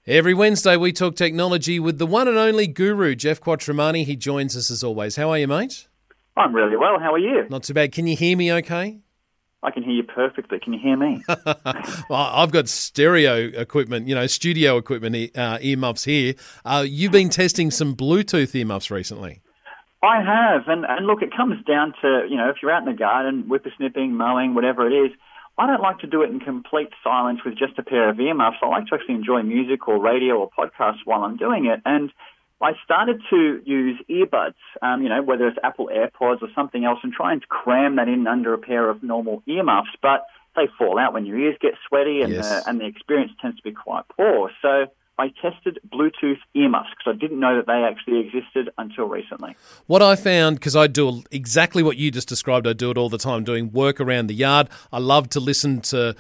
Every Wednesday we talk technology with the one and only guru, Jeff Quattromani. He joins us as always. How are you, mate? I'm really well. How are you? Not too bad. Can you hear me okay? I can hear you perfectly. Can you hear me? Well, I've got stereo equipment, studio equipment, earmuffs here. You've been testing some Bluetooth earmuffs recently. I have. And look, it comes down to, if you're out in the garden, whippersnipping, mowing, whatever it is, I don't like to do it in complete silence with just a pair of earmuffs. I like to actually enjoy music or radio or podcasts while I'm doing it. And I started to use earbuds, whether it's Apple AirPods or something else, and try and cram that in under a pair of normal earmuffs. But they fall out when your ears get sweaty, and, Yes. and the experience tends to be quite poor. So I tested Bluetooth earmuffs because I didn't know that they actually existed until recently. What I found, because I do exactly what you just described, I do it all the time, doing work around the yard. I love to listen to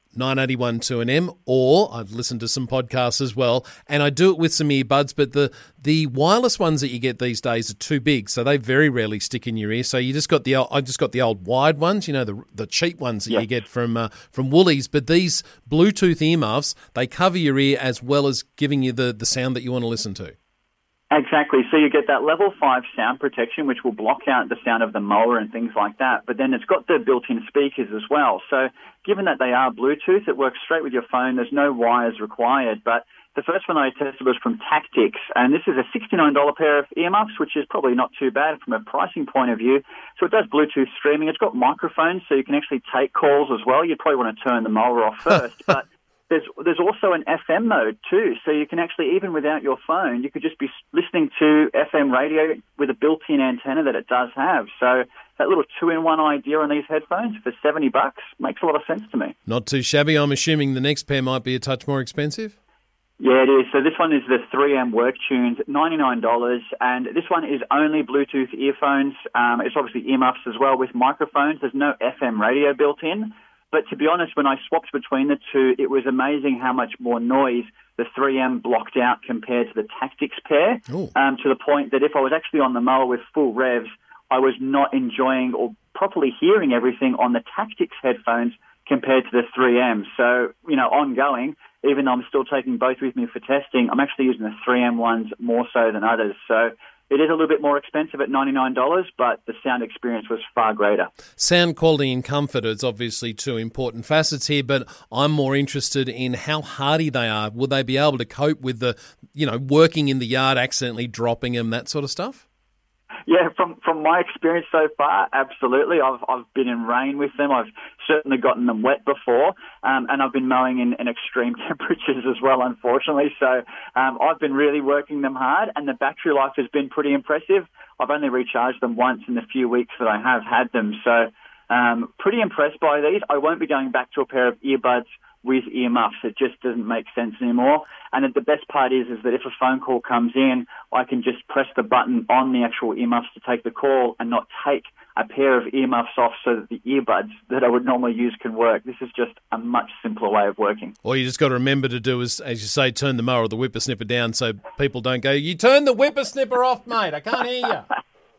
981 2NM, or I've listened to some podcasts as well, and I do it with some earbuds, but the wireless ones that you get these days are too big, so they very rarely stick in your ear. So you just got I just got the old wired ones, the cheap ones that you get from Woolies. But these Bluetooth earmuffs, they cover your ear as well as giving you the sound that you want to listen to. Exactly. So you get that level 5 sound protection, which will block out the sound of the mower and things like that. But then it's got the built-in speakers as well. So given that they are Bluetooth, it works straight with your phone. There's no wires required. But the first one I tested was from Tactics, and this is a $69 pair of earmuffs, which is probably not too bad from a pricing point of view. So it does Bluetooth streaming. It's got microphones, so you can actually take calls as well. You'd probably want to turn the mower off first, but there's also an FM mode too, so you can actually, even without your phone, you could just be listening to FM radio with a built-in antenna that it does have. So that little two-in-one idea on these headphones for $70 makes a lot of sense to me. Not too shabby. I'm assuming the next pair might be a touch more expensive? Yeah, it is. So this one is the 3M WorkTunes, $99, and this one is only Bluetooth earphones. It's obviously earmuffs as well with microphones. There's no FM radio built in. But to be honest, when I swapped between the two, it was amazing how much more noise the 3M blocked out compared to the Tactics pair, to the point that if I was actually on the mower with full revs, I was not enjoying or properly hearing everything on the Tactics headphones compared to the 3M. So, ongoing, even though I'm still taking both with me for testing, I'm actually using the 3M ones more so than others. So it is a little bit more expensive at $99, but the sound experience was far greater. Sound quality and comfort is obviously two important facets here, but I'm more interested in how hardy they are. Will they be able to cope with the, working in the yard, accidentally dropping them, that sort of stuff? Yeah, from my experience so far, absolutely. I've been in rain with them. I've certainly gotten them wet before, and I've been mowing in extreme temperatures as well, unfortunately. So I've been really working them hard, and the battery life has been pretty impressive. I've only recharged them once in the few weeks that I have had them, so pretty impressed by these. I won't be going back to a pair of earbuds with earmuffs. It just doesn't make sense anymore. And the best part is that if a phone call comes in, I can just press the button on the actual earmuffs to take the call and not take a pair of earmuffs off so that the earbuds that I would normally use can work. This is just a much simpler way of working. All you just got to remember to do is, as you say, turn the mower or the whippersnipper down so people don't go, "You turn the whippersnipper off, mate. I can't hear you."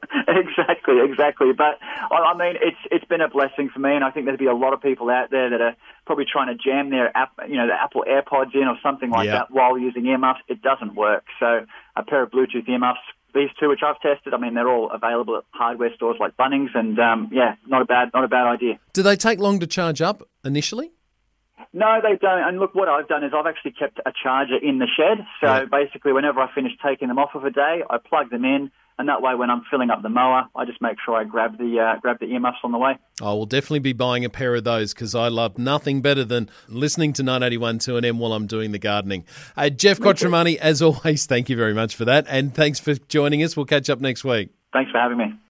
Exactly. But I mean, it's been a blessing for me, and I think there'll be a lot of people out there that are probably trying to jam their the Apple AirPods in or something like that while using earmuffs. It doesn't work. So a pair of Bluetooth earmuffs, these two which I've tested, I mean, they're all available at hardware stores like Bunnings, and not a bad idea. Do they take long to charge up initially? No, they don't. And look, what I've done is I've actually kept a charger in the shed. So basically, whenever I finish taking them off of a day, I plug them in. And that way, when I'm filling up the mower, I just make sure I grab the earmuffs on the way. I will definitely be buying a pair of those because I love nothing better than listening to 981 2NM while I'm doing the gardening. Jeff Quattromani, as always, thank you very much for that. And thanks for joining us. We'll catch up next week. Thanks for having me.